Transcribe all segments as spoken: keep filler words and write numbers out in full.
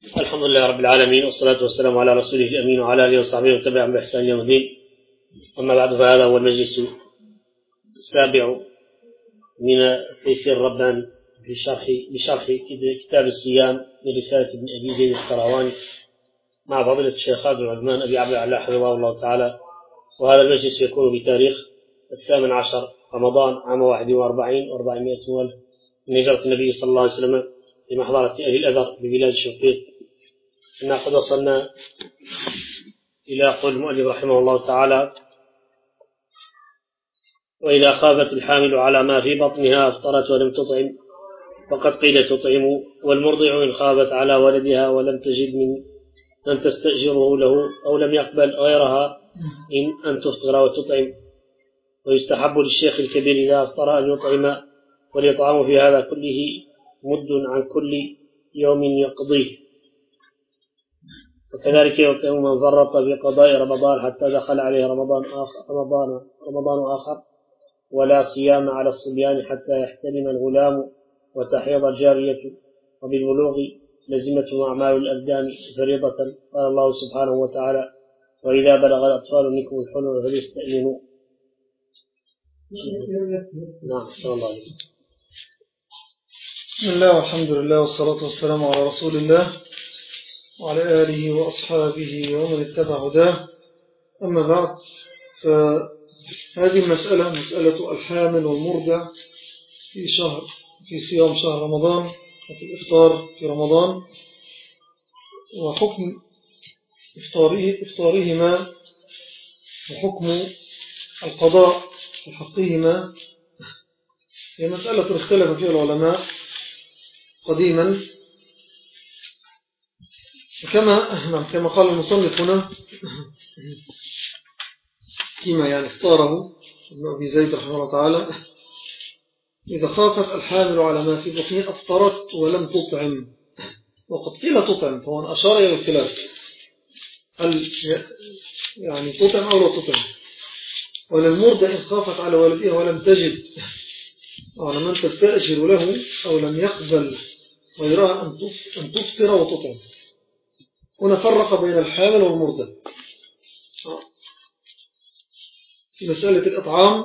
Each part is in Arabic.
الحمد لله رب العالمين، والصلاة والسلام على رسوله الأمين وعلى آله وصحبه وتبعهم بإحسان يوم الدين. أما بعد، فهذا هو المجلس السابع من تيسير الربان في شرح بشرح كتاب الصيام لرسالة ابن أبي زيد القيرواني مع فضيلة الشيخ عبد الرحمن أبي عبد الله حفظه الله تعالى. وهذا المجلس يكون بتاريخ الثامن عشر رمضان عام واحد وأربعين وأربعمائة والف من هجرة النبي صلى الله عليه وسلم في محضرة أهل الأذر ببلاد الشقيق. إنا قد وصلنا إلى قول المؤلف رحمه الله تعالى: وإذا خافت الحامل على ما في بطنها أفطرت ولم تطعم، وقد قيل تطعم، والمرضع إن خافت على ولدها ولم تجد من من تستأجره له أو لم يقبل غيرها إن أن تفطر وتطعم. ويستحب للشيخ الكبير إذا أفطر أن يطعم، والإطعام في هذا كله مد عن كل يوم يقضيه. وكذلك يطعم من فرط في قضاء رمضان حتى دخل عليه رمضان آخر, رمضان, رمضان آخر، ولا صيام على الصبيان حتى يحتلم الغلام وتحيض الجارية، وبالبلوغ لزمته أعمال الأبدان فريضة. قال الله سبحانه وتعالى: وإذا بلغ الأطفال منكم الحلم فليستأذنوا. نعم، صلى الله عليه وسلم. بسم الله والحمد لله والصلاة والسلام على رسول الله وعلى آله وأصحابه ومن اتبع هداه. أما بعد، فهذه المسألة مسألة الحامل والمرضع في شهر في صيام شهر رمضان وفي الإفطار في رمضان، وحكم إفطاره إفطارهما وحكم القضاء في حقهما هي مسألة اختلف فيها العلماء قديما، كما كما قال المصنف هنا فيما يعني اختاره ابن أبي زيد رحمه الله تعالى: إذا خافت الحامل على ما في بطنها أفطرت ولم تطعم. وقد قيل تطعم، فهو أشار إلى الخلاف، هل يعني تطعم أو لا تطعم. وللمرضع إن خافت على والدها ولم تجد على من تستأجر له أو لم يقبل غيرها أن تفطر وتطعم. هنا فرق بين الحامل والمرضع في مسألة الإطعام،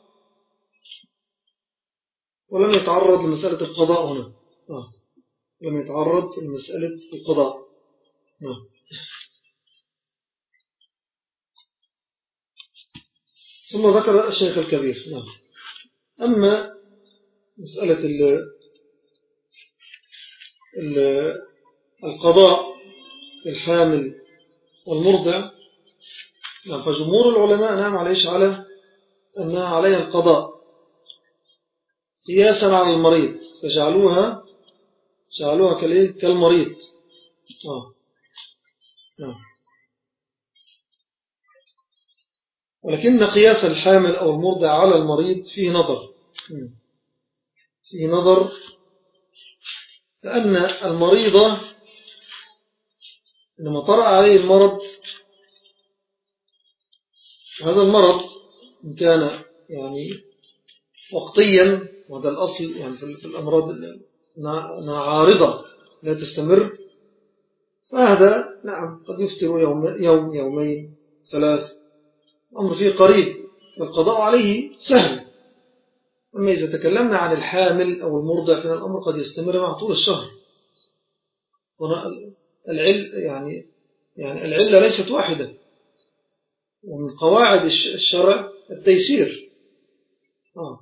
ولم يتعرض لمسألة القضاء هنا. آه. لم يتعرض لمسألة القضاء. آه. ثم ذكر الشيخ الكبير. نعم. أما مسألة ال ال القضاء الحامل والمرضع، نعم، فجمهور العلماء نعم عليش على أنها عليها القضاء قياسا على المريض، فجعلوها جعلوها كالمريض. آه. نعم. ولكن قياس الحامل أو المرضع على المريض فيه نظر فيه نظر لأن المريضة لما طرأ عليه المرض، هذا المرض إن كان يعني وقتيا، وهذا الأصل يعني في الأمراض أنها عارضة لا تستمر، فهذا نعم قد يفتر يوم, يوم يومين ثلاث، الأمر فيه قريب، والقضاء عليه سهل. أما إذا تكلمنا عن الحامل أو المرضع فإن الأمر قد يستمر مع طول الشهر. العل يعني يعني العلة ليست واحدة، ومن قواعد الشرع التيسير، آه.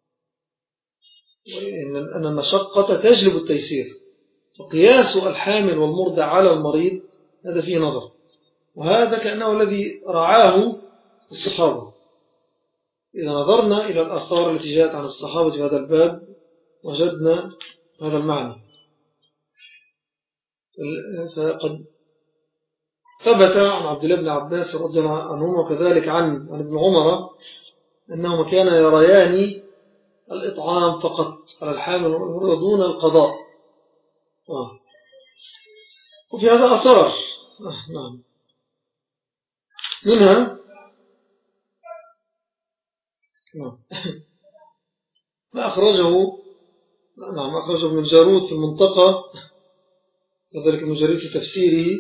أن المشقة تجلب التيسير، فقياس الحامل والمرضع على المريض هذا فيه نظر، وهذا كأنه الذي رعاه الصحابة. إذا نظرنا إلى الآثار التي جاءت عن الصحابة في هذا الباب وجدنا هذا المعنى. فقد ثبت عن عبد الله بن عباس رضي الله عنهما وكذلك عن عن ابن عمر أنهما كانا يريان الإطعام فقط على الحامل والمرضع دون القضاء. آه. وفي هذا أثار آه نعم منها نعم ما أخرجه نعم أخرجه ابن الجارود في المنطقة كذلك ابن جرير في تفسيره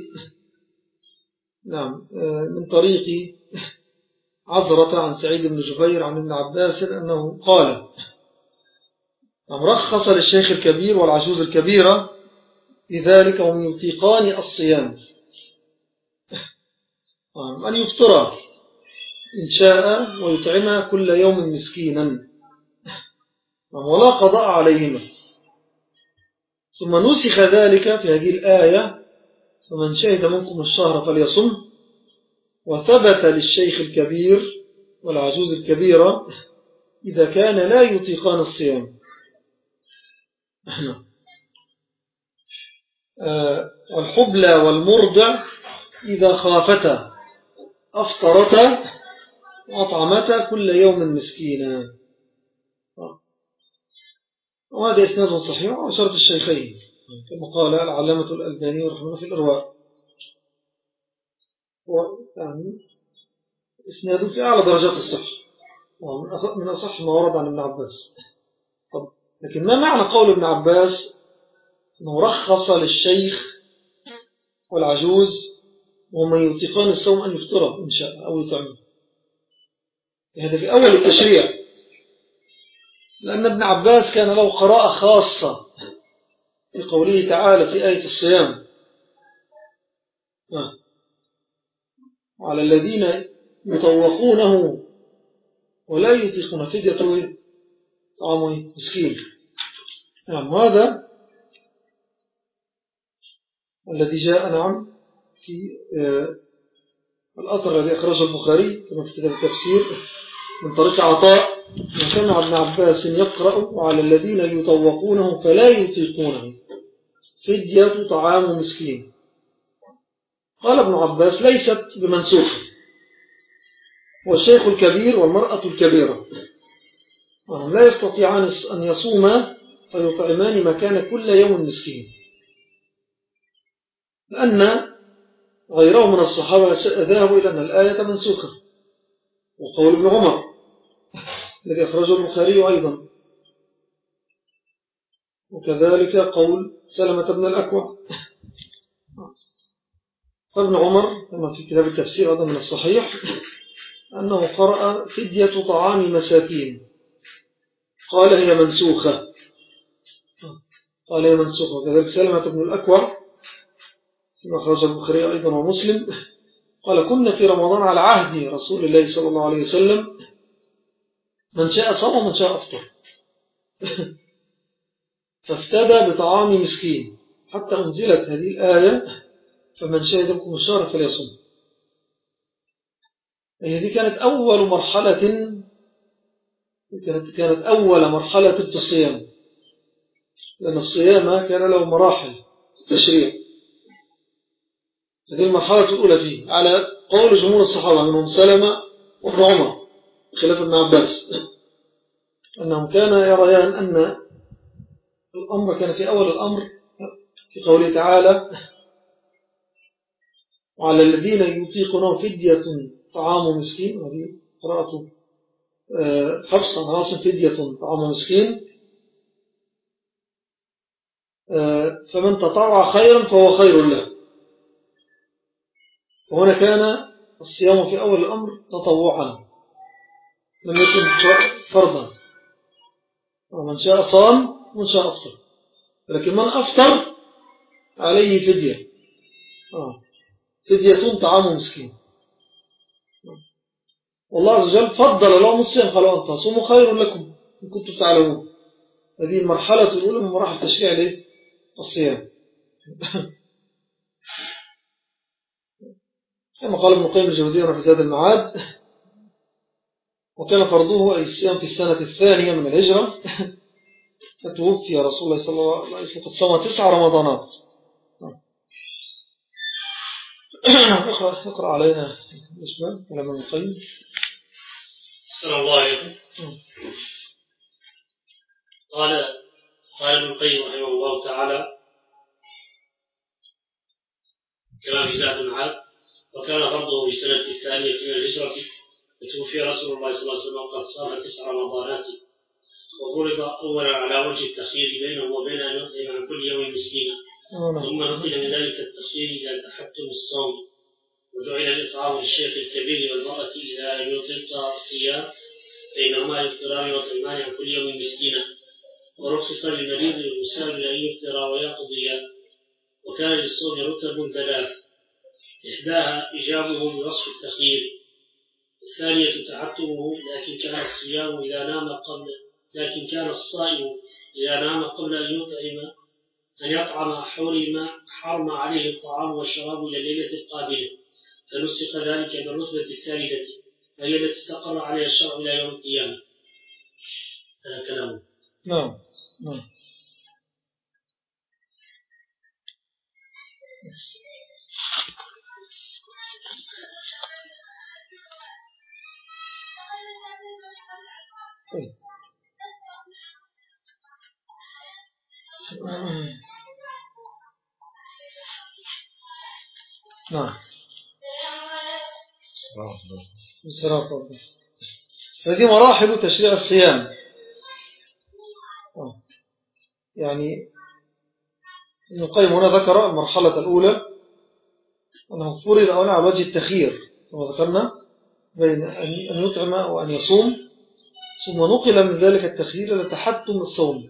نعم من طريق عذرة عن سعيد بن جبير عن ابن عباس أنه قال نعم رخص للشيخ الكبير والعجوز الكبيرة لذلك وهم يطيقان الصيام أن يفطر إن شاء ويطعمها كل يوم مسكينا ولا قضاء عليهما. ثم نسخ ذلك في هذه الآية فمن شهد منكم الشهر فليصم، وثبت للشيخ الكبير والعجوز الكبيرة إذا كان لا يطيقان الصيام. والحبلى والمرضع إذا خافتا أفطرتا وأطعمتا كل يوم مسكينا. وهذا إسناد صحيح وشرط الشيخين كما قال العلامة الألباني رحمه الله في الإرواء، يعني إسناد في أعلى درجات الصحة من أصح ما ورد عن ابن عباس. لكن ما معنى قول ابن عباس أنه رخص للشيخ والعجوز ومن يطيقان الصوم أن يفطر إن شاء أو يطعمه؟ هذا في أول التشريع، لأن ابن عباس كان له قراءة خاصة في قوله تعالى في آية الصيام على الذين يطوقونه ولا يطيقون فدية طعام مسكين. نعم هذا الذي جاء نعم في الأثر الذي أخرجه البخاري كما في كتاب التفسير من طريق عطاء وسمع ابن عباس يقرأ على الذين يطوقونه فلا يطيقونه فدية طعام مسكين. قال ابن عباس ليست بمنسوخة، والشيخ الكبير والمرأة الكبيرة وهم لا يستطيعان أن يصوما فيطعمان مكان كل يوم مسكين، لأن غيره من الصحابة ذهبوا إلى أن الآية منسوخة، وقول ابن عمر الذي أخرجه البخاري أيضا، وكذلك قول سلمة بن الأكوع. فابن عمر كما في كتاب التفسير هذا من الصحيح أنه قرأ فدية طعام مساكين، قال هي منسوخة قال هي منسوخة وكذلك سلمة بن الأكوع كما أخرج البخاري أيضا ومسلم قال كنا في رمضان على عهد رسول الله صلى الله عليه وسلم من شاء صام ومن شاء أفطر فافتدى بطعام مسكين حتى أنزلت هذه الآية فمن شهد منكم الشهر فليصم. هذه كانت أول مرحلة كانت, كانت أول مرحلة في الصيام، لأن الصيام كان له مراحل في التشريع. هذه المرحلة الأولى فيه على قول جمهور الصحابة منهم سلمة وابن عمر خلاف ابن عباس أنهم كانوا يريان أن الأمر كان في أول الأمر في قوله تعالى وعلى الذين يطيقونه فدية طعام مسكين، وهذه قراءة حفص عن عاصم فدية طعام مسكين فمن تطوع خيرا فهو خير له. وهنا كان الصيام في أول الأمر تطوعا لم يكن فرضا، ومن شاء صام ومن شاء أفطر، لكن من أفطر عليه فدية آه. فدية طعام مسكين. والله عز وجل فضل لهم الصيام قال أن تصوموا خير لكم إن كنتم تعلمون. هذه المرحلة الأولى من مراحل التشريع ليه؟ الصيام. كما قال ابن القيم الجوزية في زاد المعاد وكان فرضه أي الصيام في السنة الثانية من الهجرة فتوفي رسول الله صلى الله عليه وسلم قد صام تسع رمضانات. اقرأ, اقرأ علينا اسمه كلام ابن القيم. السلام الله عليكم. قال قال ابن القيم رحمه الله تعالى كما في زاد المعاد وكان فرضه في السنة الثانية من الهجرة فتوفي رسول الله صلى الله عليه وسلم قد صام تسع رمضانات، وفرض أولا على وجه التخيير بينه وبين أن يطعم عن كل يوم مسكينا ثم نقل من ذلك التخيير إلى تحتم الصوم، وجعل الإطعام للشيخ الكبير والمرأة إذا لم يطلق الصيام فإنهما يفطران ويطعمان عن كل يوم مسكينا، ورخص للمريض المسافر أن يفطر ويقضي. وكان للصوم رتب ثلاث، إحداها إجابه بوصف التخيير، الثانية تعتمه لكن كان الصيام إذا نام قبل لكن كان الصائم إذا نام قبل أن يطعم أن يطعم حرم حرم عليه الطعام والشراب إلى الليلة القابلة، فنسخ ذلك بالرتبة الثالثة وهي التي استقر عليها الشرع إلى يوم القيامة. هذا كلامه. نعم نعم. نعم. هذه مراحل تشريع الصيام. يعني ابن القيم هنا ذكر المرحلة الأولى أنه فرض أولا على وجه التخيير كما ذكرنا بين أن يطعم وأن يصوم، ثم نقل من ذلك التخيير إلى تحتم الصوم.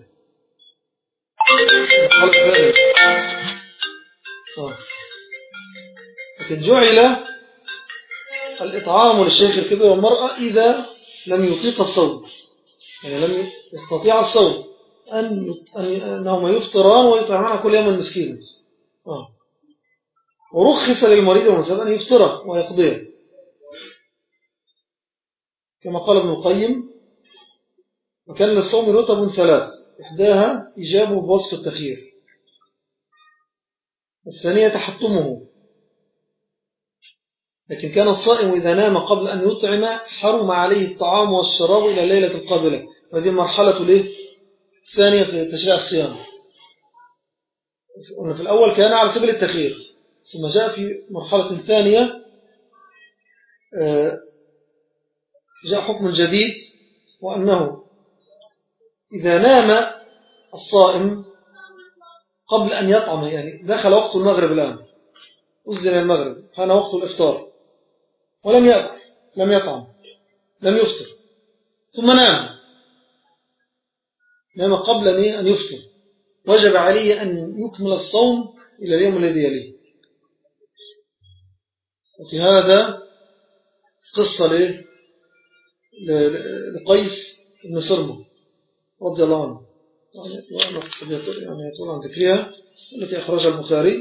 لكن جعل الإطعام للشيخ الكبير والمرأة إذا لم يطيق الصوم، يعني لم يستطيع الصوم أن أنهما يفطران ويطعمان كل يوم المسكين. آه. ورخص للمريض والمسافر أن يفطر ويقضيه كما قال ابن القيم. وكان للصوم رتب ثلاث، إحداها إجابه بوصف التخيير، الثانية تحتمه، لكن كان الصائم إذا نام قبل أن يطعم حرم عليه الطعام والشراب إلى الليلة القابلة. وهذه المرحلة الثانية في تشريع الصيام. في الأول كان على سبيل التخيير، ثم جاء في مرحلة ثانية جاء حكم جديد، وأنه إذا نام الصائم قبل أن يطعم، يعني دخل وقت المغرب الآن، أذن المغرب، كان وقت الإفطار، ولم يأكل، لم يطعم، لم يفطر، ثم نام نام قبل أن يفطر، وجب عليه أن يكمل الصوم إلى اليوم الذي يليه. وفي هذا قصة لقيس بن صرمة رضي الله عنه، يعني يطول عن ذكرها، التي أخرجها البخاري.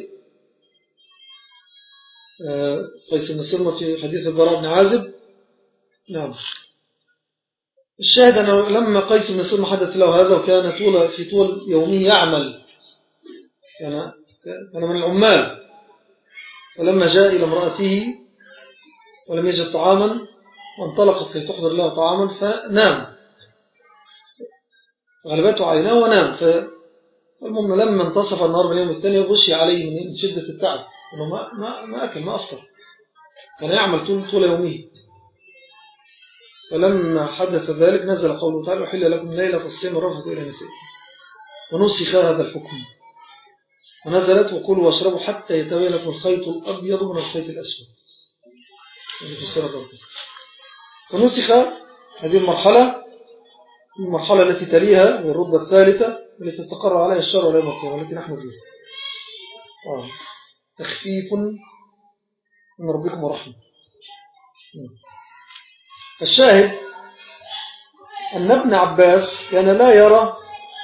قيس بن صرمة في حديث البراء بن عازب. نعم. الشاهد أنه لما قيس بن صرمة حدث له هذا، وكان طول في طول يومه يعمل، كان كان من العمال، ولما جاء إلى امرأته ولم يجد طعاما وانطلقت كي تحضر له طعاما فنام، غلبته عيناه ونام. فالمهم لما انتصف النهار من اليوم الثاني غشي عليه من شدة التعب، انه ما ما ما اكل ما افطر، كان يعمل طول طول يومه. فلما حدث ذلك نزل قوله تعالى: أحل لكم ليلة الصيام الرفث إلى نسائكم، ونسخ هذا الحكم ونزلت: وكلوا واشربوا حتى يتبين لكم الخيط الأبيض من الخيط الأسود. ونسخ هذه المرحلة المرحلة التي تليها والرتبة الثالثة التي تستقر عليها الشرع واليوم القيامة التي نحن فيها. آه. تخفيف من ربكم ورحمة. الشاهد أن ابن عباس كان لا يرى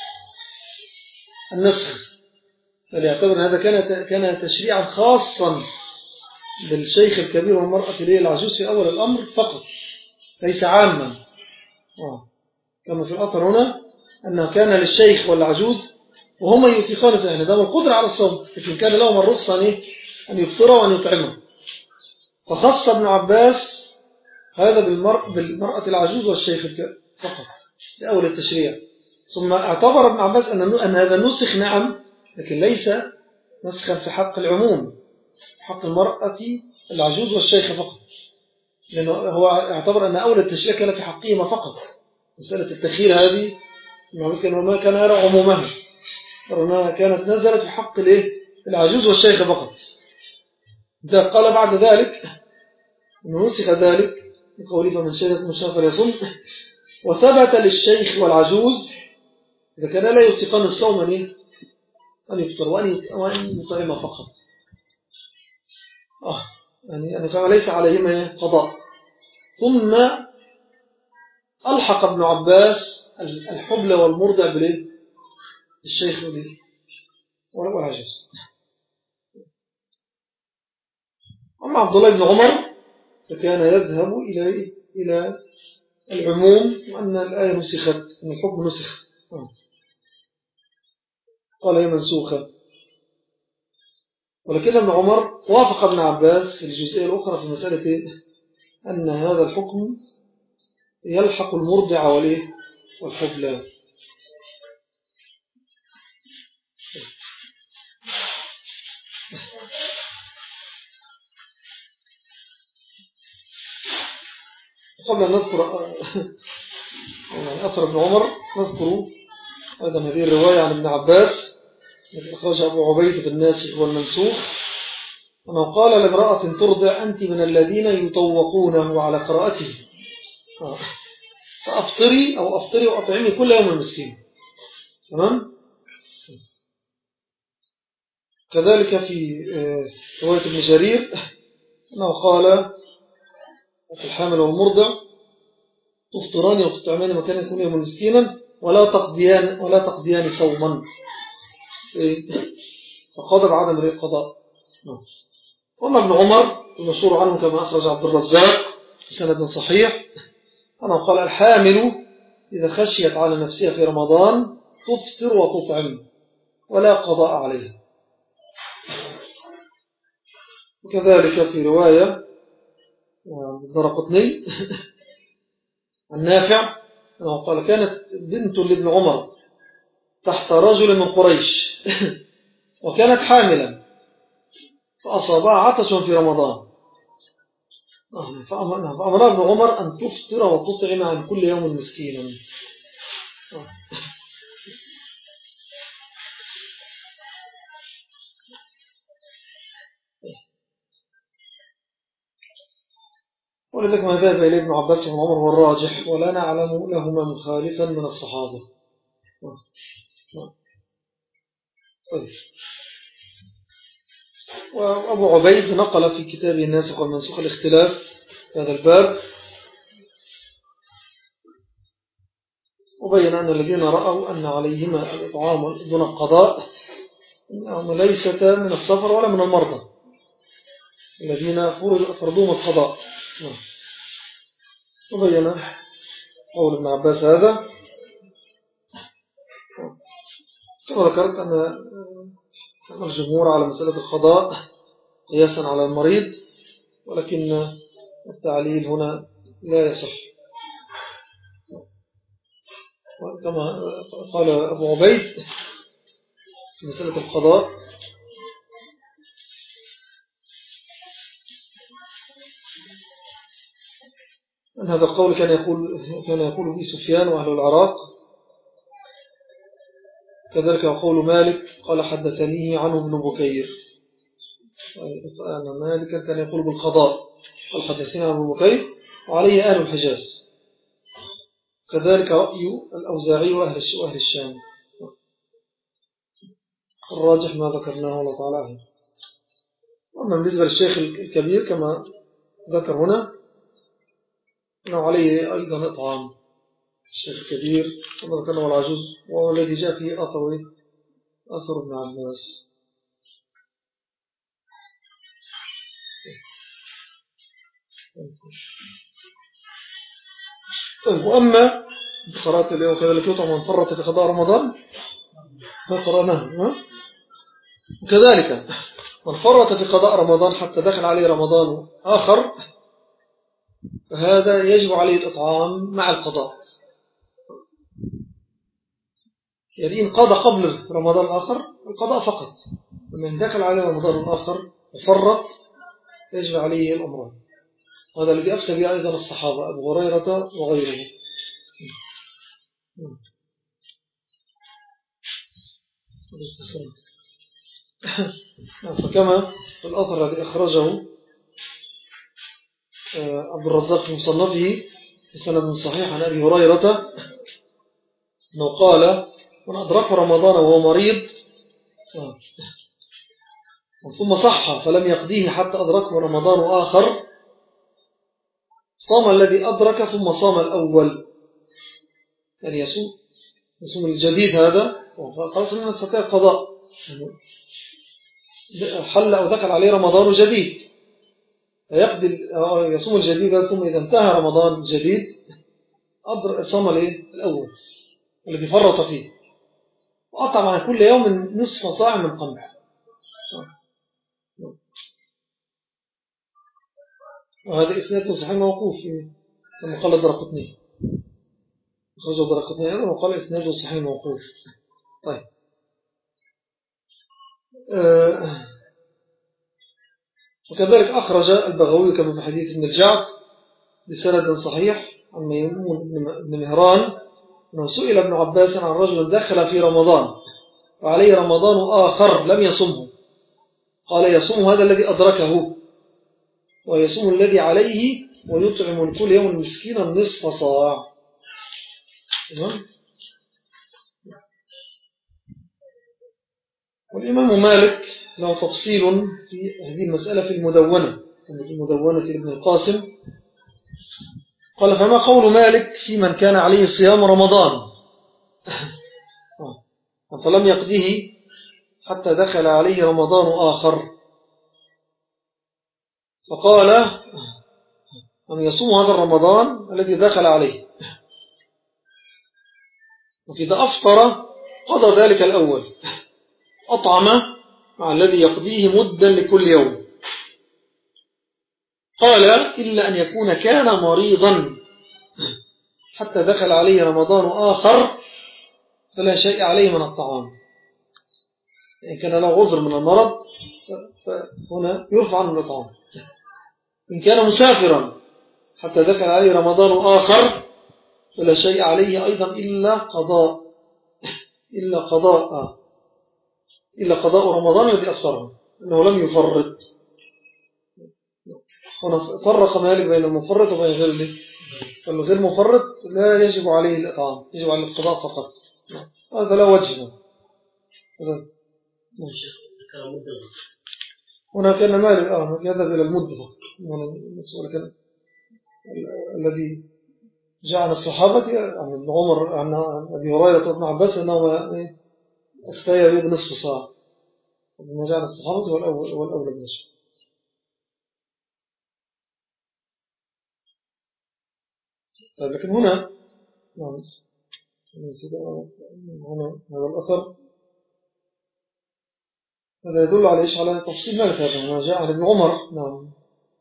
النسخ، بل يعتبر أن هذا كان كان تشريعا خاصا بالشيخ الكبير والمرأة ليه العجوز في أول الأمر فقط، ليس عاما. آه. كما في الأثر هنا أنه كان للشيخ والعجوز وهما يطيقان، يعني ده القدرة على الصوم، لكن كان لهم الرخصة أن يفطر وأن يطعمه. فخص ابن عباس هذا بالمرأة, بالمرأة العجوز والشيخ فقط لأول التشريع. ثم اعتبر ابن عباس أن, أن هذا نسخ، نعم، لكن ليس نسخا في حق العموم، حق المرأة العجوز والشيخ فقط، لأنه هو اعتبر أن أول التشريع كان في حقهما فقط. مسألة التخيير هذه ما كان يرى عمومها، كانت نزلت في حق العجوز والشيخ فقط. ده قال بعد ذلك أنه نسخ ذلك بقوله فمن شهد مشاء فليصم، وثبت للشيخ والعجوز إذا كان لا يطيقان الصوم أن يفطر وأن يطعم فقط. آه يعني أن كان ليس عليهما قضاء. ثم ألحق ابن عباس الحبل والمرضع بالشيخ والعجوز. أما عبد الله بن عمر فكان يذهب إلى إلى العموم وأن الآية نسخت، أن الحكم نسخ، قال هي منسوخة. ولكن ابن عمر وافق ابن عباس في الجزئية الأخرى في مسألة أن هذا الحكم يلحق المرضع والحبلى. قبل أن نذكر أثر ابن عمر نذكر أيضا هذه الرواية عن ابن عباس التي أخرجها أبو عبيد بالناسخ والمنسوخ أنه قال لامرأة ترضع أنت من الذين يطوقونه على قراءته فأفطري أو أفطري وأطعمي كل يوم المسكين. تمام. كذلك في رواية ابن جرير أنه قال في الحامل والمرضع تفطران وتطعمان مكان يكون يوم مسكينا ولا تقضيان ولا تقضيان صوما، فقضى بعدم القضاء. وأما ابن عمر المشهور عنه كما أخرج عبد الرزاق سند صحيح أنه قال الحامل إذا خشيت على نفسها في رمضان تفطر وتطعم ولا قضاء عليها. وكذلك في رواية الدرقطني النافع أنه قال كانت بنت لابن عمر تحت رجل من قريش وكانت حاملا فأصابها عطش في رمضان فأمر ابن عمر أن تفطر وتطعم عن كل يوم مسكينا. ولذلك ما ذهب إليه ابن عباس وابن عمر والراجح ولا نعلم لهما مخالفا من الصحابة. طيب. وأبو عبيد نقل في كتابه الناسخ والمنسوخ الاختلاف في هذا الباب وبين أن الذين رأوا أن عليهما الإطعام دون القضاء أنهم ليستا من السفر ولا من المرضى الذين فرضوهم القضاء. وبين قول ابن عباس هذا كما ذكرت أن الجمهور على مسألة القضاء قياسا على المريض، ولكن التعليل هنا لا يصح كما قال أبو عبيد في مسألة القضاء أن هذا القول كان يقول كان يقول به سفيان وأهل العراق. كذلك قول مالك قال حدثنيه عنه ابن بكير أن مالك كان يقول بالقضاء قال حدثني عنه ابن بكير وعليه أهل الحجاز. كذلك رأي الأوزاعي وأهل الشام. الراجح ما ذكرناه الله تعالى. وأما بالنسبة للشيخ الكبير كما ذكر هنا أنه عليه أيضا إطعام الشيخ الكبير كما ذكرنا والعجوز، وهو الذي جاء فيه أثر أثر ابن عباس. طيب. وأما قرأت اليوم كذلك يطعم من فرط في قضاء رمضان فقرأناه. وكذلك من فرط في قضاء رمضان حتى دخل عليه رمضان آخر فهذا يجب عليه الإطعام مع القضاء. يعني إن قضى قبل رمضان آخر القضاء فقط، ومن دخل عليه رمضان آخر وفرط يجب عليه الأمران. هذا الذي أفتى به أيضا الصحابة أبو هريرة وغيره. فكما في الأثر الذي أخرجه عبد الرزاق في مصنفه في سند صحيح عن أبي هريرة أنه قال: من أدرك رمضان وهو مريض ثم صح فلم يقضيه حتى أدركه رمضان آخر صام الذي أدرك ثم صام الأول، يعني يصوم يصوم الجديد هذا وخلاص أنه يستطيع القضاء، حل أو دخل عليه رمضان جديد فيقضي يصوم الجديد، ثم إذا انتهى رمضان الجديد صام الأول الذي فرط فيه وأطعم عن كل يوم نصف صاع من قمح. وهذا إسناد صحيح موقوف كما قال الدرقطني، أخرجه الدرقطني أيضا وقال إسناده صحيح موقوف. طيب أه وكذلك أخرج البغوي كما في حديث ابن الجعد بسند صحيح عن ميمون بن مهران أنه سئل ابن عباس عن رجل دخل في رمضان وعليه رمضان آخر لم يصمه، قال: يصوم هذا الذي أدركه ويصوم الذي عليه ويطعم من كل يوم مسكينا نصف صاع. والإمام مالك له تفصيل في هذه المسألة في المدونة في المدونة ابن القاسم، قال: فما قول مالك في من كان عليه صيام رمضان فلم يقضيه حتى دخل عليه رمضان آخر؟ فقال: أن يصوم هذا الرمضان الذي دخل عليه، وإذا أفطر قضى ذلك الأول، أطعم مع الذي يقضيه مدا لكل يوم. قال: إلا أن يكون كان مريضا حتى دخل عليه رمضان آخر فلا شيء عليه من الطعام، إن كان له عذر من المرض فهنا يرفع عنه الطعام. إن كان مسافرا حتى دخل عليه رمضان آخر فلا شيء عليه أيضا إلا قضاء إلا قضاء إلا قضاء رمضان الذي أفطره، إنه لم يفرط. هنا فرق مالك بين المفرط وبين غيره، فالغير مفرط لا يجب عليه الإطعام، يجب عليه القضاء فقط، هذا لا وجه. هنا كان مالك آه يذهب إلى المدة الذي جاء عن الصحابة عن ابن عمر عن أبي هريرة وابن عباس أنه أفتى بنصف ساعة، وما جاء عن الصحابة والأول والأول بنصف. طيب لكن هنا نعم هنا هذا الأثر هذا يدل على إيش؟ على تفصيل مالك هذا ما جاء عن ابن عمر. نعم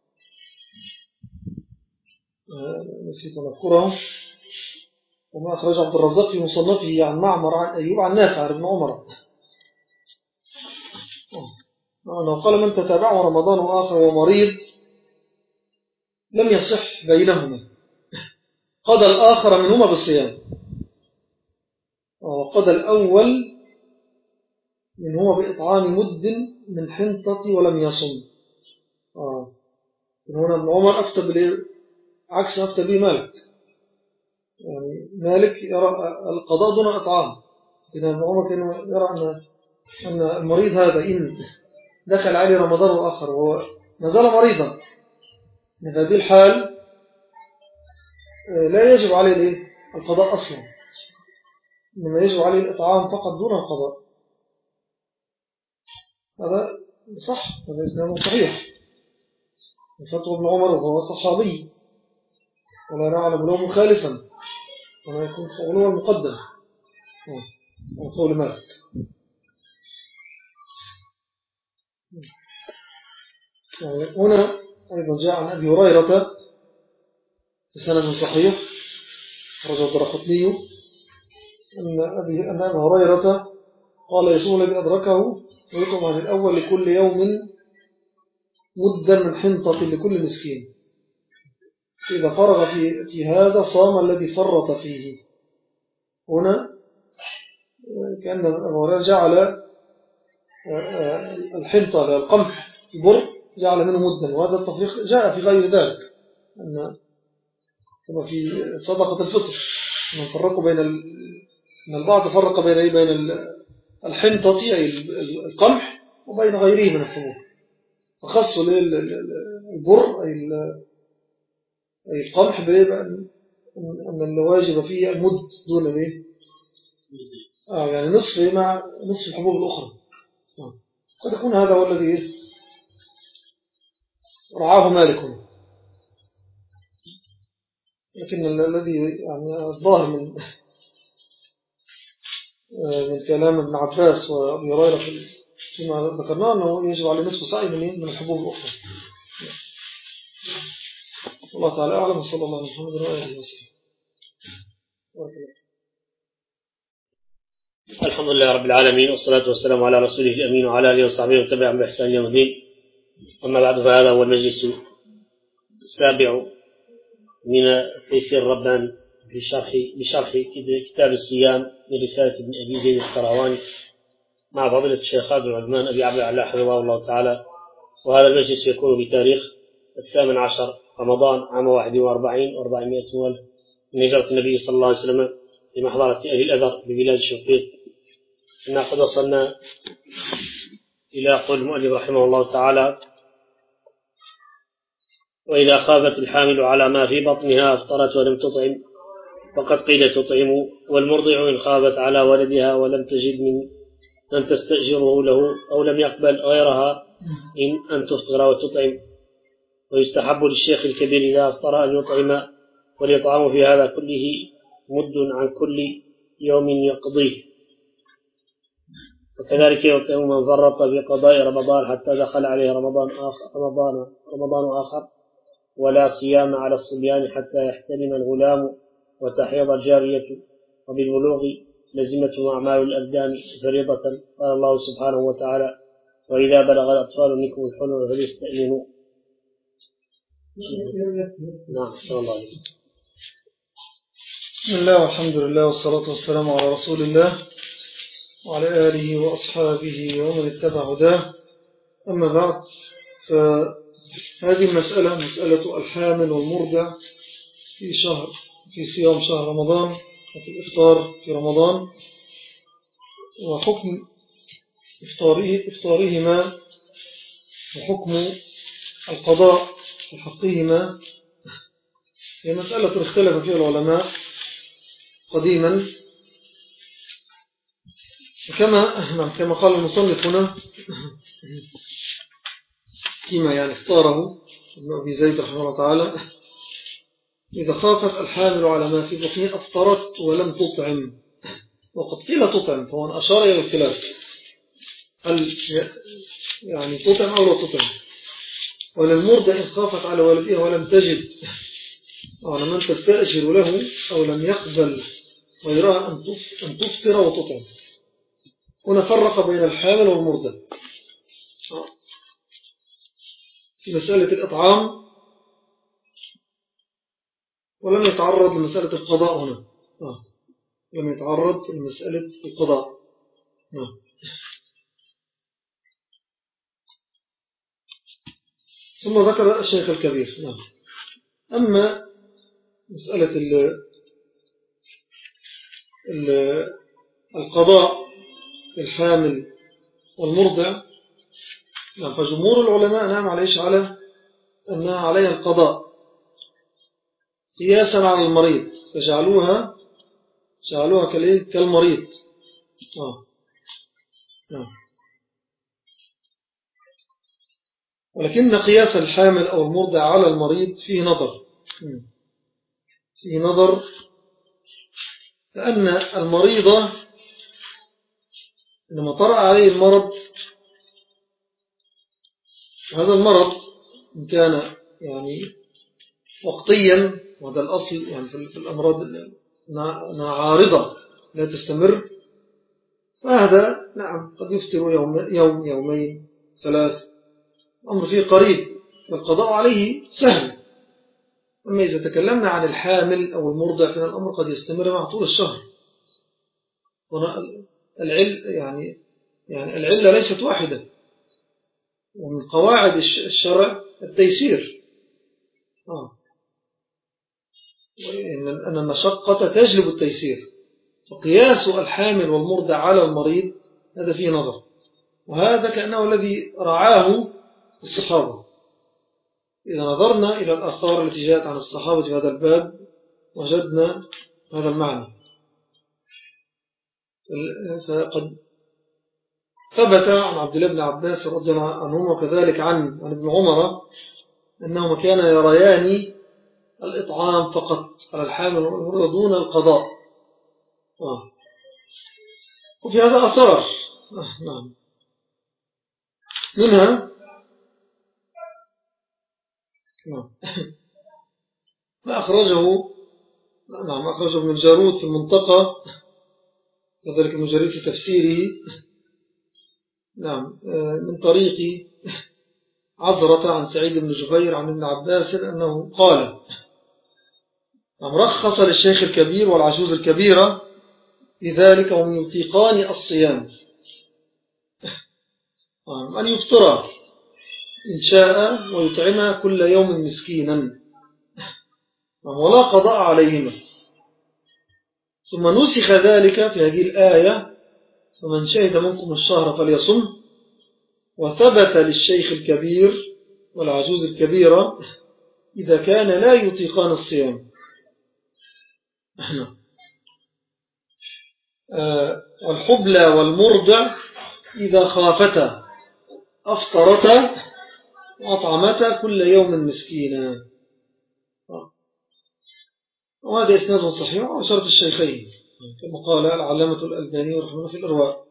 نسيت أن أذكره، وما أخرج عبد الرزاق في مصنفه عن معمر عن أيوب عن نافع عن ابن عمر أنه قال: من تتابعه رمضان آخر ومريض لم يصح بينهما، قضى الآخر منهما بالصيام، وقضى الأول منهما بإطعام مد من حنطة ولم يصم. آه. هنا ابن عمر أفتى عكس أفتى به مالك، يعني مالك يرى القضاء دون الإطعام، لكن ابن عمر كان يرى أن أن المريض هذا إن دخل عليه رمضان آخر وهو ما زال مريضا، في هذه الحال لا يجب عليه القضاء أصلا، إنما يجب عليه الإطعام فقط دون القضاء. هذا صح، هذا إسلام صحيح، فتوى ابن عمر وهو صحابي ولا نعلم له مخالفا، وما يكون قوله المقدم وقول مالك. هنا أيضا جاء عن أبي هريرة في سند صحيح رجل الدرقطني أن أبي أن أبي هريرة قال: يصوم الذي أدركه ويطعم عن الأول لكل يوم مدا من حنطة لكل مسكين، إذا فرغ في, في هذا صام الذي فرط فيه. هنا كأن أبو هريرة جعل الحنطة القمح البر جعل منه مدا، وهذا التفريق جاء في غير ذلك، أن كما في صدقة الفطر من فرقوا بين ال... من البعض فرق بين بين الحنطة أي القمح وبين غيره من الحبوب، فخصوا البر أي القمح أن الواجب فيه المد دون الايه آه يعني نصف مع نصف الحبوب الأخرى. آه. قد يكون هذا هو الذي رعاه مالك، لكن الذي يعني الظاهر من من كلام ابن عباس وابي هريرة فيما ذكرناه أنه يجب عليه نصف صاع من الحبوب الأخرى. الله تعالى أعلم، وصلى الله عليه محمد وآله وسلم. الحمد لله رب العالمين، والصلاة والسلام على رسوله الأمين وعلى آله وصحبه وتبعهم بإحسان يوم الدين. أما بعد، فهذا هو المجلس السابع من تيسير الربان بشرح بشرح كتاب الصيام لرسالة ابن أبي زيد القرواني مع فضيلة الشيخ خالد بن عثمان أبي عبد الله حفظه الله تعالى. وهذا المجلس يكون بتاريخ الثامن عشر رمضان عام واحد وأربعين وأربعمائة والف من هجرة النبي صلى الله عليه وسلم في محضرة أهل الأذر ببلاد الشنقيط. إننا قد وصلنا إلى قول المؤلف رحمه الله تعالى: وإذا خافت الحامل على ما في بطنها أفطرت ولم تطعم، فقد قيل تطعم، والمرضع إن خافت على ولدها ولم تجد من من تستأجره له أو لم يقبل غيرها إن أن تفطر وتطعم. ويستحب للشيخ الكبير إذا أفطر أن يطعم، والإطعام في هذا كله مد عن كل يوم يقضيه، وكذلك يطعم من فرط في قضاء رمضان حتى دخل عليه رمضان آخر, رمضان, رمضان آخر، ولا صيام على الصبيان حتى يحتلم الغلام وتحيض الجارية، وبالبلوغ لزمته أعمال الأبدان فريضة. قال الله سبحانه وتعالى: وإذا بلغ الأطفال منكم الحلم فليستأذنوا. نعم، صلى الله عليه وسلم. بسم الله والحمد لله والصلاة والسلام على رسول الله وعلى آله وأصحابه ومن اتبع هداه. أما بعد، فهذه المسألة مسألة الحامل والمرضع في شهر في صيام شهر رمضان وفي الإفطار في رمضان، وحكم إفطاره إفطارهما وحكم القضاء في حقهما هي مسألة اختلف فيها العلماء قديما، كما كما قال المصنف هنا فيما يعني اختاره ابن أبي زيد رحمه الله تعالى: إذا خافت الحامل على ما في بطنها أفطرت ولم تطعم، وقد قيل تطعم، فهو أشار إلى الخلاف هل يعني تطعم أو لا تطعم. وللمرضع إن خافت على والدها ولم تجد على من تستأجر له أو لم يقبل غيرها أن تفطر وتطعم. هنا فرق بين الحامل والمرضع في مسألة الإطعام، ولم يتعرض لمسألة القضاء هنا. آه. لم يتعرض لمسألة القضاء. آه. ثم ذكر الشيخ الكبير. آه. أما مسألة ال ال القضاء الحامل والمرضع، يعني فجمهور العلماء نعم عليش على أنها عليها القضاء قياسا على المريض، فجعلوها جعلوها كالمريض. آه. آه. ولكن قياس الحامل أو المرضع على المريض فيه نظر فيه نظر لأن المريضة لما طرأ عليه المرض، هذا المرض إن كان يعني وقتيا، وهذا الأصل يعني في الأمراض أنها عارضة لا تستمر، فهذا نعم قد يفتر يوم, يوم يومين ثلاث، الأمر فيه قريب، والقضاء عليه سهل. أما إذا تكلمنا عن الحامل أو المرضع فإن الأمر قد يستمر مع طول الشهر. العلم يعني يعني العلة ليست واحدة، ومن قواعد الشرع التيسير، آه. أن المشقة تجلب التيسير، فقياس الحامل والمرضع على المريض هذا فيه نظر، وهذا كأنه الذي رعاه الصحابة. إذا نظرنا إلى الآثار التي جاءت عن الصحابة في هذا الباب وجدنا هذا المعنى. فقد ثبت عن عبد الله بن عباس رضي الله عنهما وكذلك عن عن ابن عمر أنهما كانا يريان الإطعام فقط على الحامل والمرضع دون القضاء. آه. وفي هذا آثار، آه نعم، منها نعم ما أخرجه نعم أخرجه ابن الجارود في المنطقة، كذلك ابن جرير في تفسيره، نعم، من طريق عذرة عن سعيد بن جبير عن ابن عباس أنه قال: نعم، رخص للشيخ الكبير والعجوز الكبيرة لذلك وهم يطيقان الصيام أن يفطر إن شاء ويطعمها كل يوم مسكينا ولا قضاء عليهما. ثم نسخ ذلك في هذه الآية: فمن شهد منكم الشهر فليصم. وثبت للشيخ الكبير والعجوز الكبيرة إذا كان لا يطيقان الصيام. والحبلى والمرضع إذا خافتا أفطرتا وأطعمتا كل يوم مسكينا. وهذا إسناد صحيح وشرط الشيخين كما قال العلامة الألباني رحمه الله في الإرواء،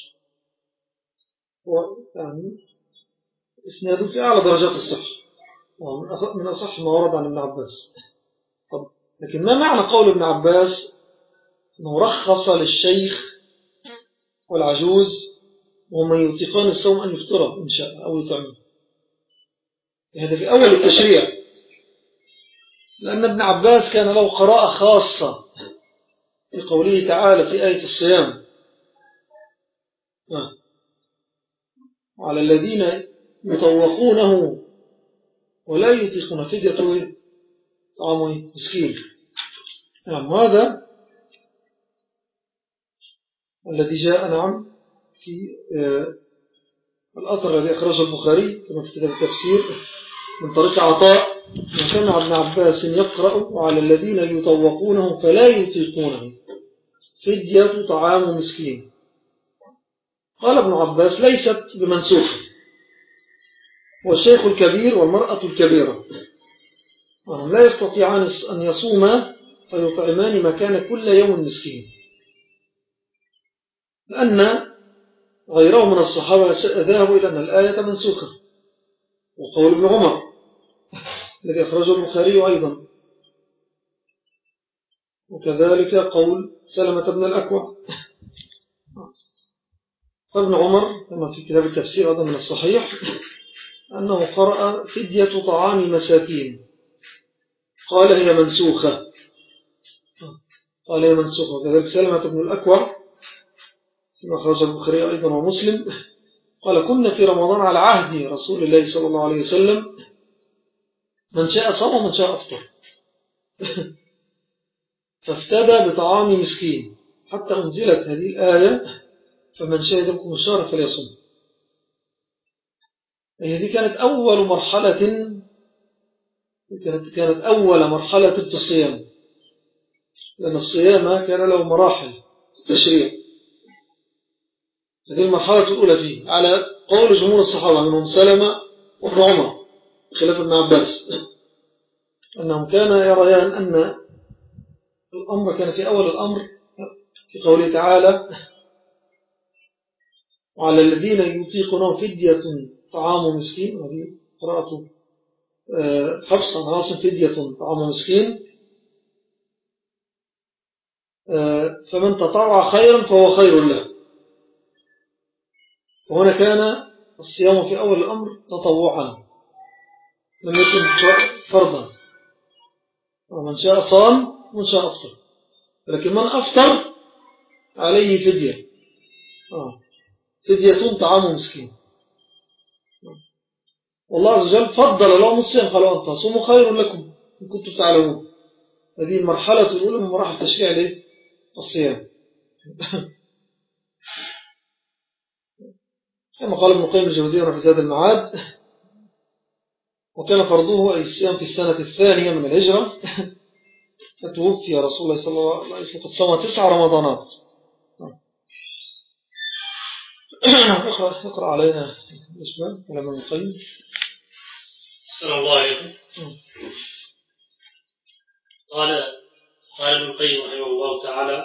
يعني إسناده في أعلى درجات الصحة من أصح ما ورد عن ابن عباس. طب لكن ما معنى قول ابن عباس أنه رخص للشيخ والعجوز ومن يطيقان الصوم أن يفطر إن شاء أو يطعم؟ هذا في أول التشريع، لأن ابن عباس كان له قراءة خاصة في قوله تعالى في آية الصيام: على الذين يطوقونه ولا يطيقون فدية طعام مسكين. نعم، هذا الذي جاء نعم في الأثر الذي أخرجه البخاري كما في كتاب التفسير من طريق عطاء: وسمع ابن عباس يقرأ: وعلى الذين يطوقونه فلا يطيقونه فدية طعام مسكين. قال ابن عباس: ليست بمنسوخة، والشيخ الكبير والمرأة الكبيرة لا يستطيعان أن يصوما فيطعمان مكان كل يوم مسكين، لأن غيره من الصحابة ذهبوا إلى أن الآية منسوخة، وقول ابن عمر الذي أخرجه البخاري أيضا، وكذلك قول سلمة بن الأكوع. فابن عمر كما في كتاب التفسير هذا من الصحيح أنه قرأ فدية طعام مساكين، قال هي منسوخة، قال هي منسوخة. وكذلك سلمة بن الأكوع كما أخرج البخاري أيضا ومسلم قال: كنا في رمضان على عهد رسول الله صلى الله عليه وسلم من شاء صام ومن شاء أفطر فافتدى بطعام مسكين حتى أنزلت هذه الآية: فمن شهد منكم الشهر فليصم. هذه كانت أول مرحلة كانت, كانت أول مرحلة في الصيام، لأن الصيام كان له مراحل التشريع. هذه المرحلة الأولى فيه على قول جمهور الصحابة منهم سلمة وابن عمر خلاف ابن عباس، أنهم كان يريان أن الأمر كان في أول الأمر في قوله تعالى: وعلى الذين يطيقونه فدية طعام مسكين. وهذه قراءة حفص عن عاصم: فدية طعام مسكين. فمن تطوع خيرا فهو خير له. وهنا كان الصيام في أول الأمر تطوعا لم يكن فرضا، ومن شاء صام ومن شاء أفطر، لكن من أفطر عليه فدية. آه. فدية طعام مسكين. والله عز وجل فضل لهم الصيام، قالوا أن تصوموا خير لكم إن كنتم تعلمون. هذه المرحلة الأولى من مراحل تشريع ليه؟ الصيام. كما قال ابن القيم الجوزية في زاد المعاد: وكان فرضه أي الصيام في السنة الثانية من الهجرة، فتوفي رسول الله صلى الله عليه وسلم قد صام تسع رمضانات. اقرأ, اقرأ علينا اسمه كلام ابن القيم. صلى الله عليه قال قال ابن القيم رحمه الله تعالى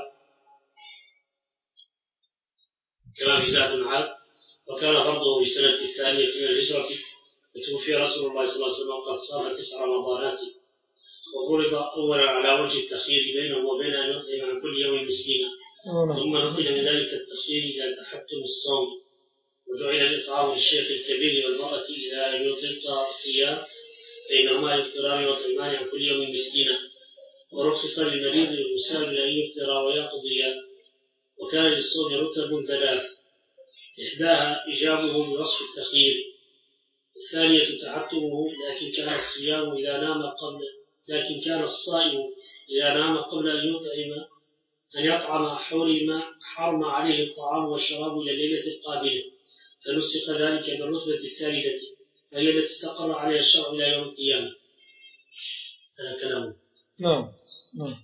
كما في زاد المعاد: وكان فرضه في السنة الثانية من الهجرة، فتوفي رسول الله صلى الله عليه وسلم قد صام تسع رمضانات، وفرض أولا على وجه التخيير بينه وبين أن يطعم عن كل يوم مسكينا، ثم نقل من ذلك التخيير إلى تحتم الصوم، وجعل الإطعام للشيخ الكبير والمرأة إذا لم يطلق الصيام بينهما الإفطران وطعمان عن كل يوم مسكينا، ورخص للمريض والمسافر أن يفطر ويقضي. وكان للصوم رتب ثلاث: إحداها إجابه بوصف التخيير، الثانية تعتمه لكن كان الصيام إذا نام قبل لكن كان الصائم إذا نام قبل أن يطعم أن يطعم حرم حرم عليه الطعام والشراب إلى الليلة القابلة، فنسخ ذلك بالرتبة الثالثة وهي التي استقر عليها الشرع إلى يوم القيامة. هذا كلامه. نعم نعم.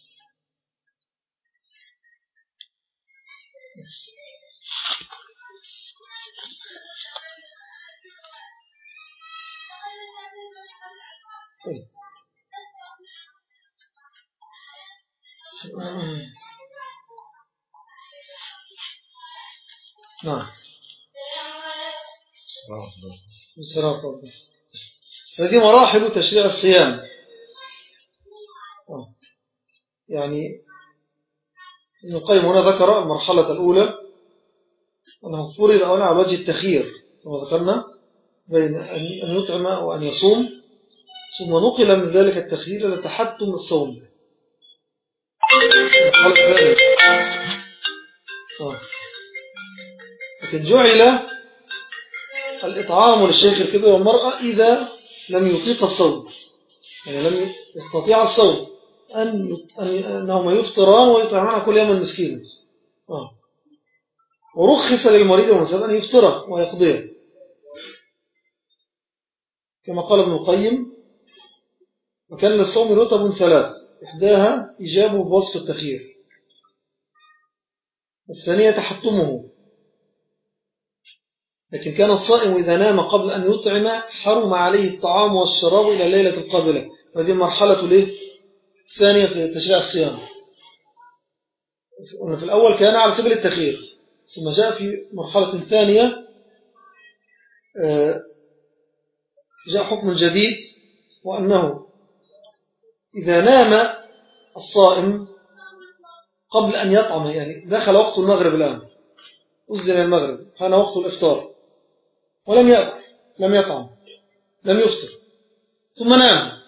نعم. هذه مراحل تشريع الصيام. يعني ابن القيم هنا ذكر المرحلة الأولى أنه فرض أولا على وجه التخيير كما ذكرنا بين أن يطعم وأن يصوم، ثم نقل من ذلك التخيير إلى تحتم الصوم. لكن جعل الإطعام للشيخ الكبير والمرأة إذا لم يطيق الصوم، يعني لم يستطيع الصوم أن أنهما يفطران ويطعمان كل يوم مسكين. آه. ورخص للمريض والمسافر أن يفطر ويقضيه، كما قال ابن القيم: وكان للصوم رتب ثلاث: إحداها إجابه بوصف التخيير، الثانية تحتمه، لكن كان الصائم إذا نام قبل أن يطعم حرم عليه الطعام والشراب إلى الليلة القابلة. وهذه المرحلة الثانية في تشريع الصيام. في الأول كان على سبيل التخيير، ثم جاء في مرحلة ثانية جاء حكم جديد، وأنه إذا نام الصائم قبل أن يطعم، يعني دخل وقت المغرب الآن، أذن المغرب، كان وقت الإفطار، ولم يأكل، لم يطعم، لم يفطر، ثم نام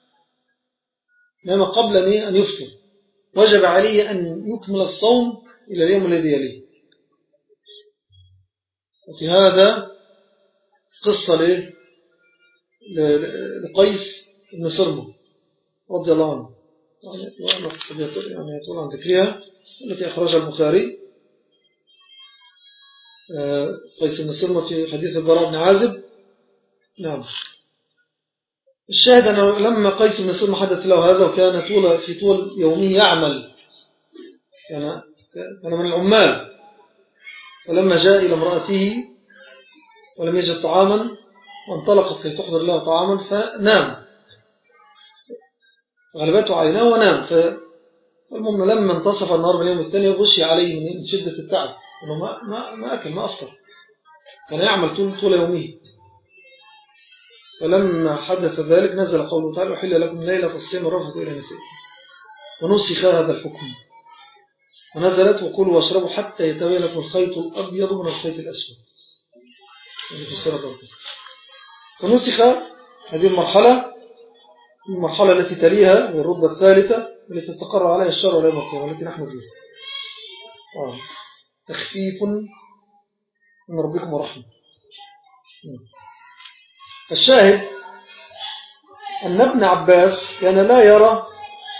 نام قبل أن يفطر، وجب عليه أن يكمل الصوم إلى اليوم الذي يليه. وفي هذا قصة لقيس بن صرمة رضي الله عنه، يعني يطول عن ذكرها، التي أخرجها البخاري. قيس بن صرمة في حديث البراء بن عازب. نعم. الشاهد أنه لما قيس بن صرمة حدث له هذا، وكان طول في طول يومه يعمل، كان كان من العمال، فلما جاء إلى امرأته ولم يجد طعاما وانطلقت كي تحضر له طعاما، فنام، غلبته عيناه ونام. فالمهم لما انتصف النهار من اليوم الثاني غشي عليه من شدة التعب، أنه ما, ما, ما أكل ما أفطر، كان يعمل طول, طول يومه. فلما حدث ذلك نزل قوله تعالى: أحل لكم ليلة الصيام الرفث إلى نسائكم، ونسخ هذا الحكم، ونزلت: وكلوا واشربوا حتى يتبين لكم الخيط الأبيض من الخيط الأسود. فنسخ هذه المرحلة، المرحلة التي تليها والرتبة الثالثة التي تستقر عليها الشرع والعلم والقيام التي نحن فيها. آه. تخفيف من ربكم ورحمة. الشاهد أن ابن عباس كان لا يرى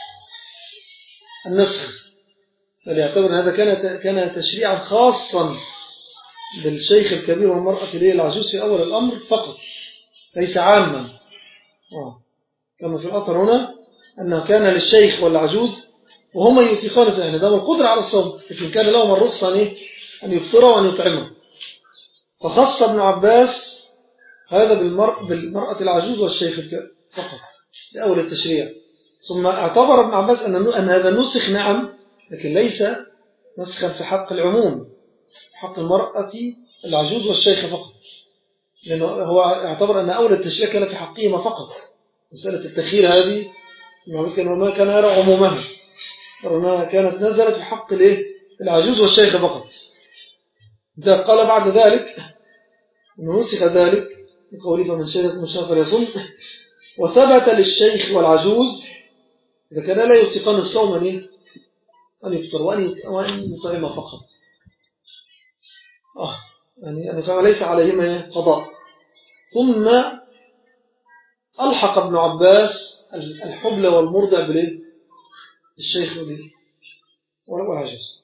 النسخ، بل يعتبر أن هذا كان كان تشريعا خاصا بالشيخ الكبير والمرأة اللي هي العجوز في أول الأمر فقط، ليس عاما. آه. كما في الأثر هنا أنه كان للشيخ والعجوز وهما يطيقان سهل دام القدرة على الصوم، لكن كان لهم الرخصة أن يفطروا وأن يطعموا. فخص ابن عباس هذا بالمرأة, بالمرأة العجوز والشيخ فقط لأول التشريع. ثم اعتبر ابن عباس أن, أن هذا نسخ نعم، لكن ليس نسخا في حق العموم، حق المرأة العجوز والشيخ فقط، لأنه هو اعتبر أن أول التشريع كان في حقهما فقط. مسألة التخيير هذه ما كان يرى عمومها، لأنها كانت نزلت في حق العجوز والشيخ فقط. قال بعد ذلك أنه نسخ ذلك بقوله فمن شهد المشهد فليصم، وثبت للشيخ والعجوز إذا كان لا يطيقان الصوم أن يفطر وأن يطعم فقط. آه يعني أنا فهم ليس عليهما قضاء. ثم ألحق ابن عباس الحبل والمرضع بالإيه؟ الشيخ والعجوز.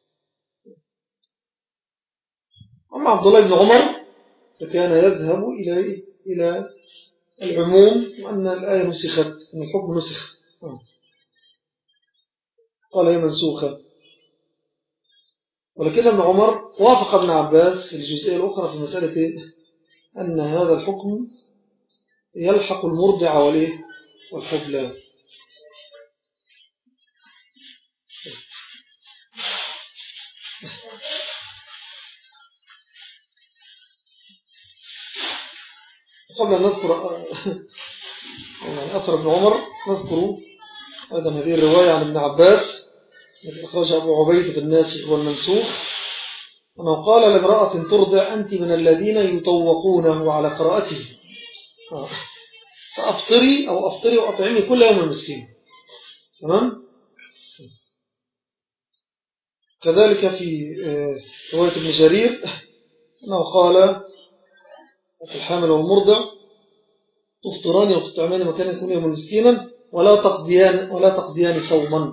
أما عبد الله بن عمر فكان يذهب إلى إلى العموم، وأن الآية نسخت، أن الحكم نسخ. قال هي منسوخة. ولكن ابن عمر وافق ابن عباس في الجزئية الأخرى في مسألة أن هذا الحكم يلحق المرضع والحبلى. قبل أن نذكر يعني أثر ابن عمر نذكر أيضا هذه الرواية عن ابن عباس التي أخرجها أبو عبيد بالناسخ والمنسوخ، أنه قال لامرأة ترضع أنت من الذين يطوقونه على قراءته فأفطري أو أفطري وأطعمي كل يوم المسكين. تمام. كذلك في رواية ابن جرير أنه قال في الحامل والمرضع تفطران وتطعمان مكان كل يوم مسكينا ولا تقضيان ولا تقضيان صوما،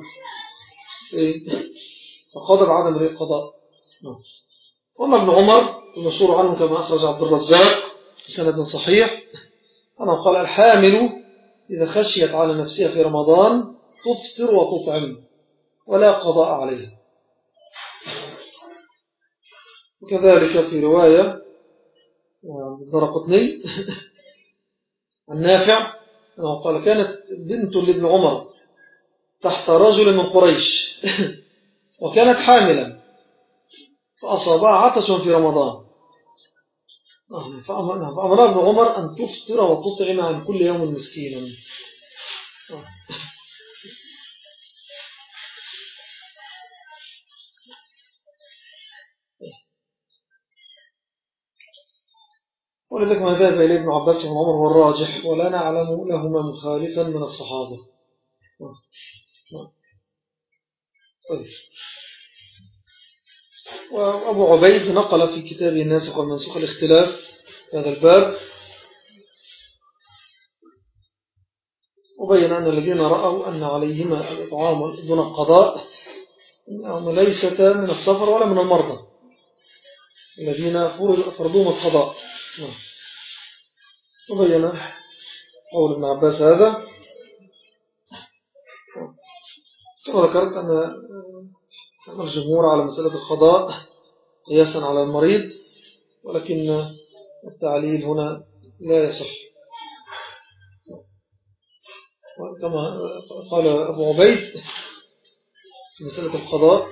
فقضى بعدم القضاء. وأما ابن عمر المشهور عنه كما أخرج عبد الرزاق سند صحيح أنه قال الحامل إذا خشيت على نفسها في رمضان تفطر وتطعم ولا قضاء عليها. وكذلك في رواية الدرقطني النافع أنه قال كانت بنت لابن عمر تحت رجل من قريش وكانت حاملا فأصابها عطش في رمضان فأمر ابن عمر أن تفطر وتطعم عن كل يوم مسكينا. ولذلك ما ذهب إليه ابن عباس وابن عمر هو الراجح، ولا نعلم لهما مخالفا من الصحابة. طيب. وأبو عبيد نقل في كتابه الناسخ والمنسوخ الاختلاف في هذا الباب، وبين أن الذين رأوا أن عليهما الإطعام دون القضاء أنهم ليستا من السفر ولا من المرضى الذين فرضوهم القضاء. وبين قول ابن عباس هذا كما ذكرت أن الجمهور على مسألة القضاء قياسا على المريض، ولكن التعليل هنا لا يصح. كما قال أبو عبيد في مسألة القضاء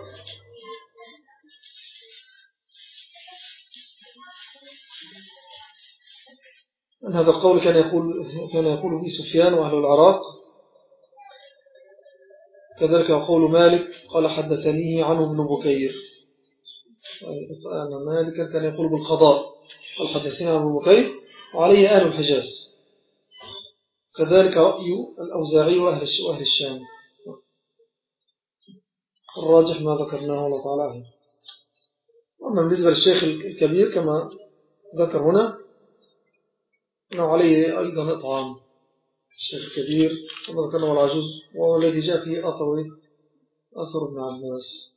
أن هذا القول كان يقول كان يقول به سفيان وأهل العراق، كذلك يقول مالك قال حدثنيه عنه ابن بكير، أن مالك كان يقول بالقضاء قال حدثني عنه ابن بكير وعليه أهل الحجاز، كذلك رأي الأوزاعي وأهل الشام. الراجح ما ذكرناه الله تعالى. أما بالنسبة للشيخ الكبير كما ذكر هنا أنه عليه أيضا إطعام الشيخ الكبير كما ذكرنا والعجوز، وهو الذي جاء فيه أثر أثر ابن عباس.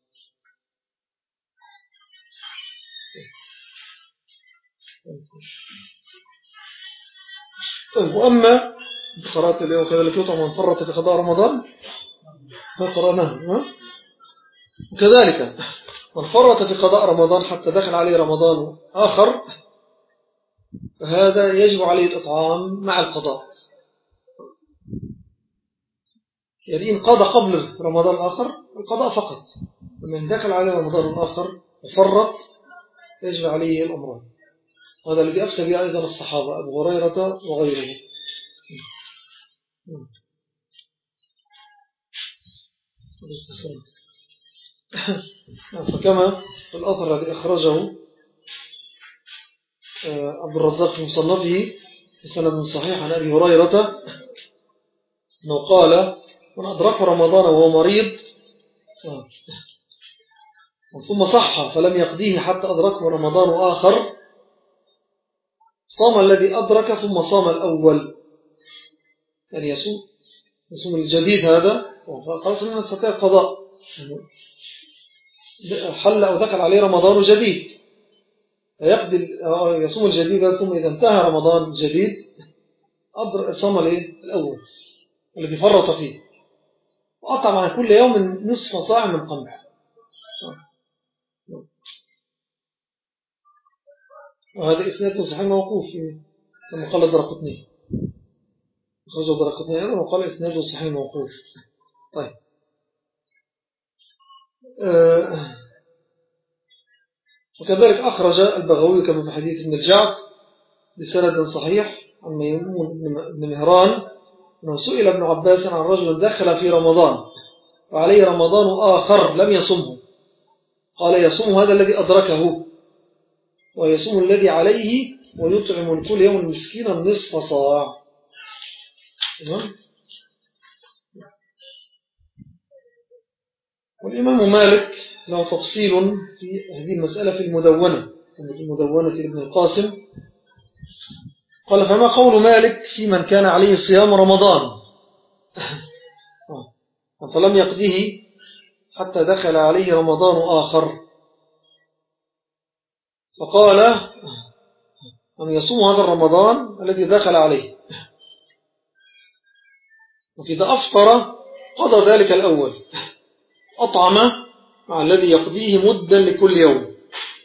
طيب، وأما قرأت اليوم كذلك يطعم من فرط في قضاء رمضان فقرأناه، وكذلك من فرط في قضاء رمضان حتى دخل عليه رمضان آخر فهذا يجب عليه الإطعام مع القضاء. يعني إن قضى قبل رمضان آخر القضاء فقط، ومن دخل عليه رمضان آخر وفرط يجب عليه الأمران. هذا الذي أفتى به أيضا الصحابة أبو هريرة وغيره. فكما في الأثر الذي أخرجه عبد الرزاق في مصنفه بسند صحيح عن أبي هريرة أنه قال: من أدرك رمضان وهو مريض ثم صح فلم يقضيه حتى أدركه رمضان آخر صام الذي أدرك ثم صام الأول. يعني يصوم يصوم الجديد هذا وقالت أنه يستطيع القضاء، حل أو دخل عليه رمضان جديد فيقضي يصوم الجديد، ثم إذا انتهى رمضان الجديد صام الأول الذي فرط فيه وأطعم عن كل يوم نصف صاع من قمح. وهذا إسناد صحيح موقوف كما قال الدرقطني، أخرجه الدرقطني أيضا وقال إسناده صحيح موقوف. طيب، أه وكذلك أخرج البغوي كما في حديث ابن الجعد بسند صحيح عن ميمون بن مهران أنه سئل ابن عباس عن رجل دخل في رمضان وعليه رمضان آخر لم يصمه، قال: يصوم هذا الذي أدركه ويصوم الذي عليه ويطعم من كل يوم مسكينا نصف صاع. والإمام مالك له تفصيل في هذه المسألة في المدونة في المدونة لابن القاسم، قال: فما قول مالك في من كان عليه صيام رمضان فلم يقضيه حتى دخل عليه رمضان آخر؟ فقال: أن يصوم هذا الرمضان الذي دخل عليه، وإذا أفطر قضى ذلك الأول، أطعم مع الذي يقضيه مدا لكل يوم.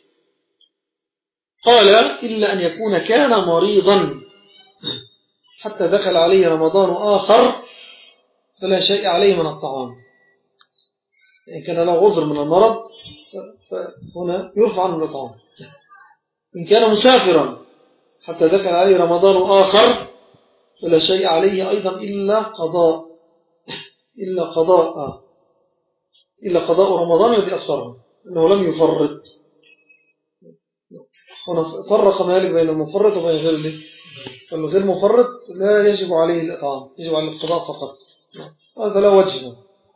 قال: إلا أن يكون كان مريضا حتى دخل عليه رمضان آخر فلا شيء عليه من الطعام. إن كان له عذر من المرض فهنا يرفع عنه الطعام. إن كان مسافرا حتى دخل عليه رمضان آخر فلا شيء عليه أيضا إلا قضاء إلا قضاء إلا قضاء رمضان الذي أفطره، إنه لم يفرط. هنا فرق مالك بين المفرط وبين غيره، فالغير مفرط لا يجب عليه الإطعام، يجب عليه القضاء فقط. هذا لا وجه.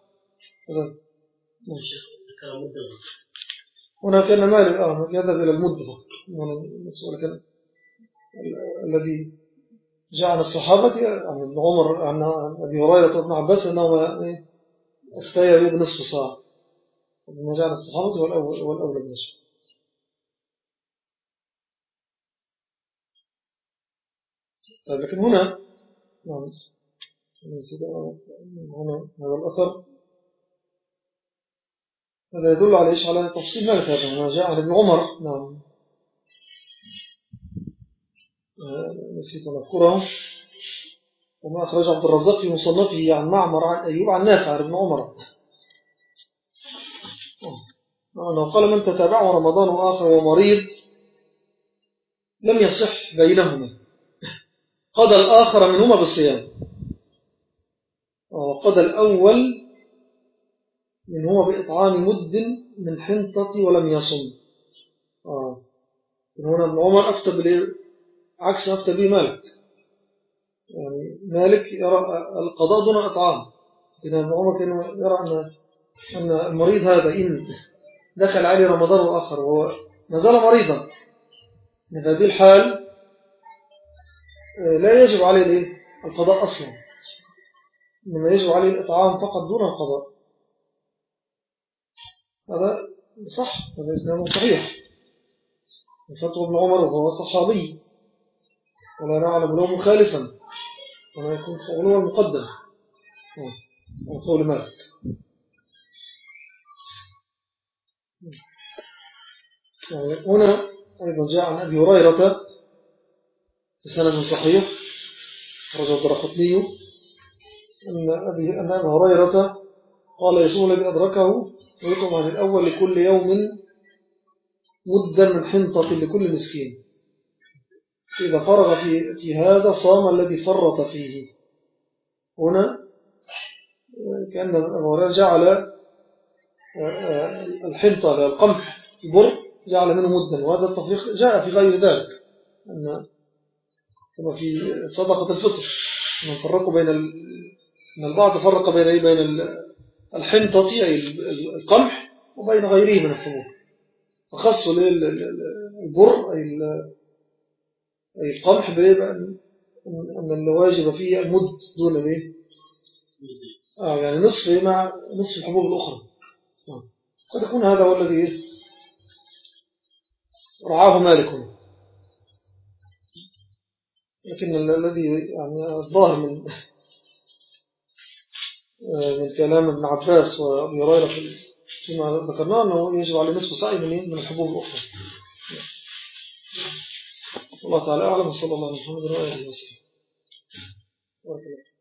هنا كان مالك آه يذهب إلى المد فقط، ولكن الذي جاء عن الصحابة عن ابن عمر عن أبي هريرة وابن عباس أنه افتيا بنصف صاع، وما جاء عن الصحابة هو الأولى بنصف. طيب، لكن هنا نعم هنا هذا الأثر هذا يدل على إيش؟ على تفصيل مالك. هذا ما جاء عن ابن عمر. نعم نسيت أن أذكره. وما أخرج عبد الرزاق في مصنفه عن معمر عن أيوب عن نافع عن ابن عمر أنه قال: من تتابعه رمضان آخر ومريض لم يصح بينهما، قضى الآخر منهما بالصيام، وقضى الأول منهما بإطعام مد من حنطة ولم يصم. آه. هنا ابن عمر أفتى عكس أفتى به مالك، يعني مالك يرى القضاء دون الإطعام، لكن ابن عمر كان يرى أن أن المريض هذا إن دخل عليه رمضان وآخر وهو ما زال مريضا، في هذه الحال لا يجب عليه القضاء أصلا، إنما يجب عليه الإطعام فقط دون القضاء. هذا صح، هذا إسلام صحيح. فتوى ابن عمر وهو صحابي ولا نعلم له مخالفا، ولا يكون قوله المقدم وقول مالك. هنا أيضا جاء عن أبي هريرة بسند صحيح رجل الدرقطني أن أبي أن أبي هريرة قال يصوم الذي أدركه ويقوم عن الأول لكل يوم مدا من حنطة لكل مسكين، إذا فرغ في, في هذا صام الذي فرط فيه. هنا كأن أبي هريرة جعل الحنطة القمح البر جعل منه مدا، وهذا التفريق جاء في غير ذلك، أن كما في صدقة الفطر من فرقوا بين ال... من البعض فرق بين بين الحنطة أي القمح وبين غيره من الحبوب، وخصوا البر أي أي القمح بأن أن الواجب فيه المد دون الايه آه يعني نصف مع نصف الحبوب الأخرى. قد يكون هذا هو الذي رعاه مالك، لكن الذي يعني الظاهر من من كلام ابن عباس وابن هريرة فيما ذكرناه أنه يجب عليه نصف صاع من الحبوب الأخرى. الله تعالى أعلم، وصلى الله على محمد وآله وسلم.